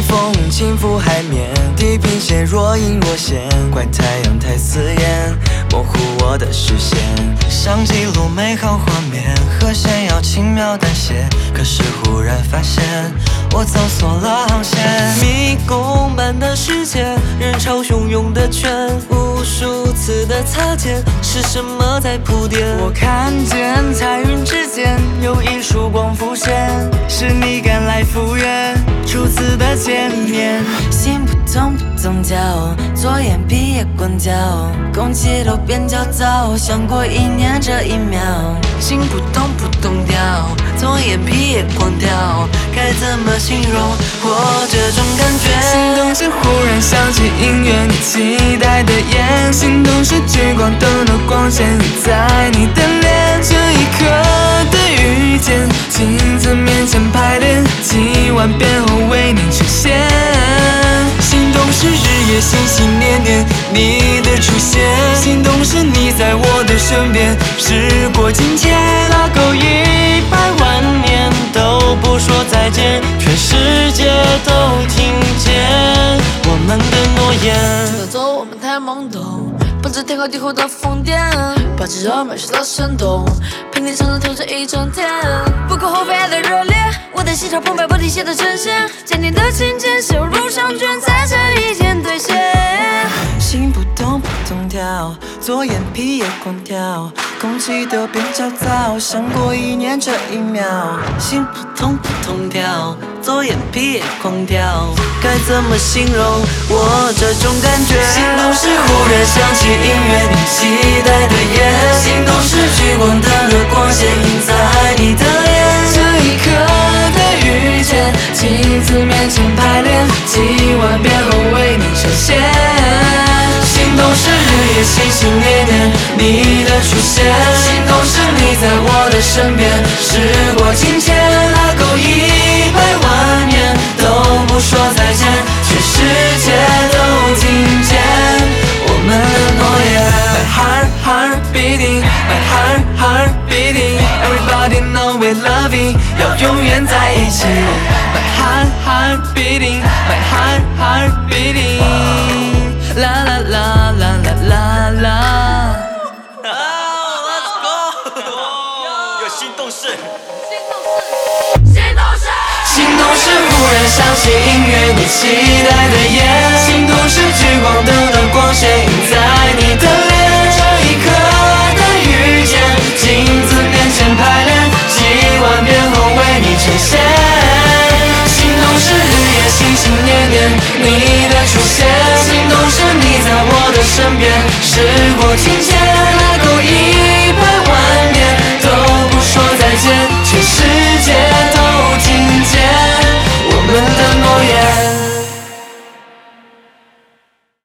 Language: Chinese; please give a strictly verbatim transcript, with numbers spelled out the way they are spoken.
风轻拂海面，地平线若隐若现，怪太阳太刺眼，模糊我的视线。想记录美好画面，和弦要轻描淡写，可是忽然发现我走错了航线。 迷宫般的世界，人潮汹涌的圈，无数次的擦肩，是什么在铺垫？ 我看见彩云之间有一束光浮现，是你赶来赴约初次的见面。 心扑通扑通跳，左眼皮也狂跳，空气都变焦躁，想过一年这一秒。 心扑通扑通跳，左眼皮也狂跳，该怎么形容我这种感觉？ 心动时忽然想起音乐，你期待的眼，心动时聚光灯的光线映在你的脸，这一刻的遇见，镜子面前排练，几万遍后为你呈现。心动是日夜心心念念你的出现，心动是你在我的身边，时过境迁， 拉钩一百万年都不说再见，全世界都听见我们的诺言。 走走，我们太懵懂，不知天高地厚的疯癫，保持热美食的生动，陪你唱着透着一整天，不可厚非爱的热烈，我的心潮澎湃不停歇的呈现，坚定的情节写入上卷，在这一天兑现。 心扑通扑通跳，左眼皮也狂跳，空气都变焦躁，想过一年这一秒。 心扑通扑通跳，左眼皮也狂跳，该怎么形容我这种感觉？ 心动时忽然想起音乐，你期待的眼，心动时聚光灯的光线映在你的脸，这一刻的遇见，镜子面前排练，几万遍后为你呈现。心动是日夜心心念念你的出现，心动是你在我的身边，时过境迁，拉钩一百万年都不说再见，全世界都听见我们的诺言。My heart heart beating, my heart heart beating, everybody know we love it， 要永远在一起。My heart heart beating, my heart heart beating， 啦啦啦啦啦啦啦。 Let's go！ 有心动式， 心动时忽然想起音乐，你期待的眼，心动时聚光灯的光线映在你的脸，这一刻的遇见，镜子面前排练，几万遍后为你呈现。心动是日夜心心念念你的出现，心动是你在我的身边，时过境迁，拉钩一